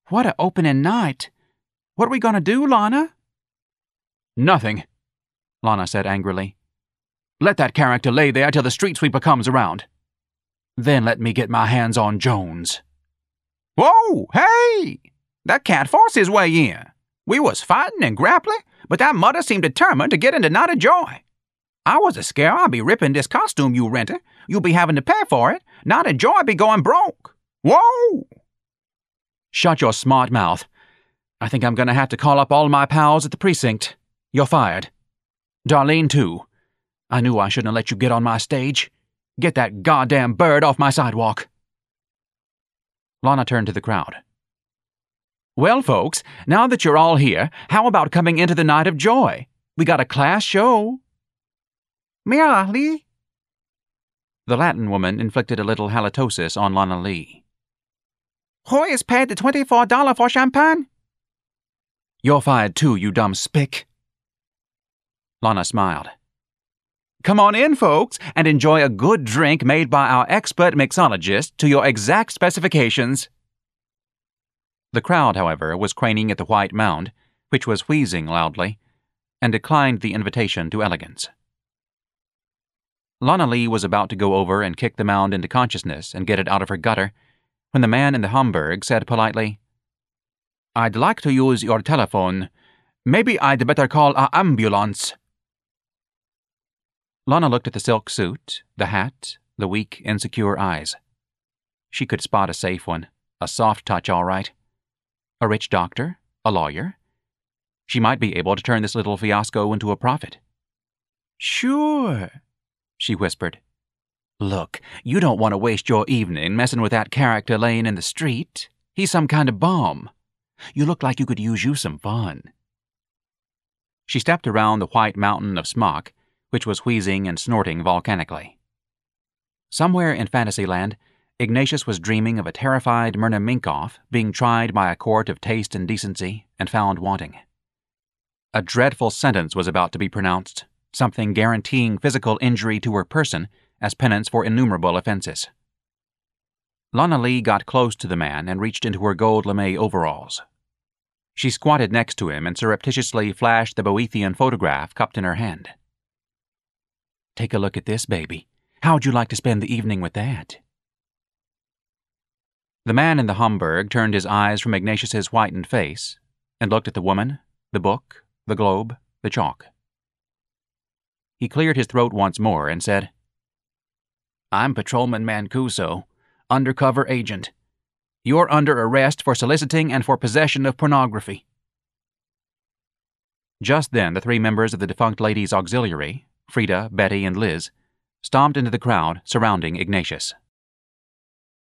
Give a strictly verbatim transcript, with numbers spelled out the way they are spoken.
What a opening night. What are we going to do, Lana? Nothing, Lana said angrily. Let that character lay there till the street sweeper comes around. Then let me get my hands on Jones. Whoa, hey! That cat forced his way in. We was fighting and grappling, but that mother seemed determined to get into Night of Joy. I was a scare I'll be ripping this costume you rented. You'll be having to pay for it. Night of Joy be going broke. Whoa! Shut your smart mouth. I think I'm going to have to call up all my pals at the precinct. You're fired. Darlene, too. I knew I shouldn't have let you get on my stage. Get that goddamn bird off my sidewalk. Lana turned to the crowd. Well, folks, now that you're all here, how about coming into the Night of Joy? We got a class show. Mira Lee. The Latin woman inflicted a little halitosis on Lana Lee. Who is paid the twenty-four dollars for champagne? You're fired too, you dumb spick. Lana smiled. Come on in, folks, and enjoy a good drink made by our expert mixologist to your exact specifications. The crowd, however, was craning at the white mound, which was wheezing loudly, and declined the invitation to elegance. Lana Lee was about to go over and kick the mound into consciousness and get it out of her gutter, when the man in the Homburg said politely, I'd like to use your telephone. Maybe I'd better call a ambulance. Lana looked at the silk suit, the hat, the weak, insecure eyes. She could spot a safe one, a soft touch all right. A rich doctor, a lawyer. She might be able to turn this little fiasco into a profit. Sure, she whispered. Look, you don't want to waste your evening messing with that character laying in the street. He's some kind of bomb. You look like you could use you some fun. She stepped around the white mountain of smock, which was wheezing and snorting volcanically. Somewhere in Fantasyland, Ignatius was dreaming of a terrified Myrna Minkoff being tried by a court of taste and decency and found wanting. A dreadful sentence was about to be pronounced, something guaranteeing physical injury to her person as penance for innumerable offenses. Lana Lee got close to the man and reached into her gold lame overalls. She squatted next to him and surreptitiously flashed the Boethian photograph cupped in her hand. Take a look at this, baby. How'd you like to spend the evening with that? The man in the Homburg turned his eyes from Ignatius's whitened face and looked at the woman, the book, the globe, the chalk. He cleared his throat once more and said, I'm Patrolman Mancuso, undercover agent. You're under arrest for soliciting and for possession of pornography. Just then, the three members of the defunct ladies' auxiliary, Frida, Betty, and Liz, stomped into the crowd surrounding Ignatius.